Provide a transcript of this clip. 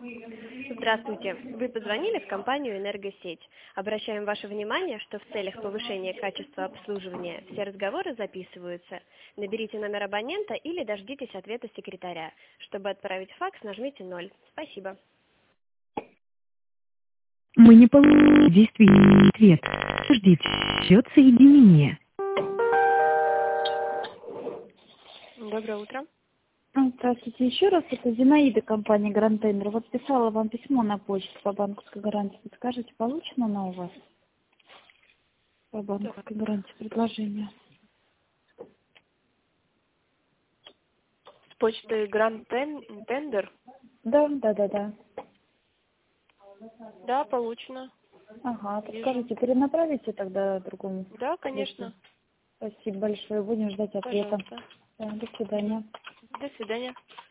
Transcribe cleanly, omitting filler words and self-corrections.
Здравствуйте. Вы позвонили в компанию «Энергосеть». Обращаем ваше внимание, что в целях повышения качества обслуживания все разговоры записываются. Наберите номер абонента или дождитесь ответа секретаря. Чтобы отправить факс, нажмите 0. Спасибо. Мы не получили действительный ответ. Ждите. Счет соединения. Доброе утро. Здравствуйте еще раз. Это Зинаида, компания Grand Tender. Вот писала вам письмо на почту по банковской гарантии. Подскажите, получено оно у вас? По банковской гарантии предложение. С почты Grand Tender? Да. Да, получено. Ага, Вижу. подскажите, перенаправите тогда другому? Да, конечно. Спасибо большое. Будем ждать ответа. Пожалуйста. Да, до свидания. До свидания.